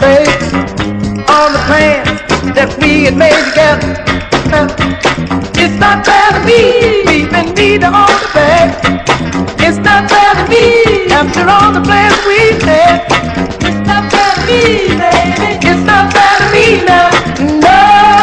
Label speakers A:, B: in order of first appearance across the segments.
A: mistakes, all the plans that we had made together. It's not fair to me, leaving me to hold the bag. It's not fair to me, after all the plans we had. It's not fair to me, baby. It's not fair to me now. No,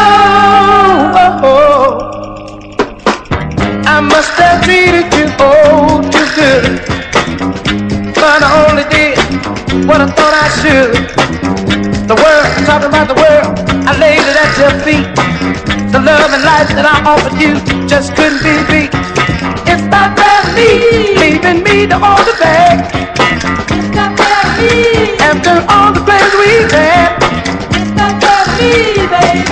A: I must have treated you oh too good, but I only did what I thought I should. The world, talking about the world, I laid it at your feet. The love and life that I offered you just couldn't be beat. It's not fair to me, leaving me to hold the bag. It's not fair to me, after all the plans we had. It's not fair to me, baby.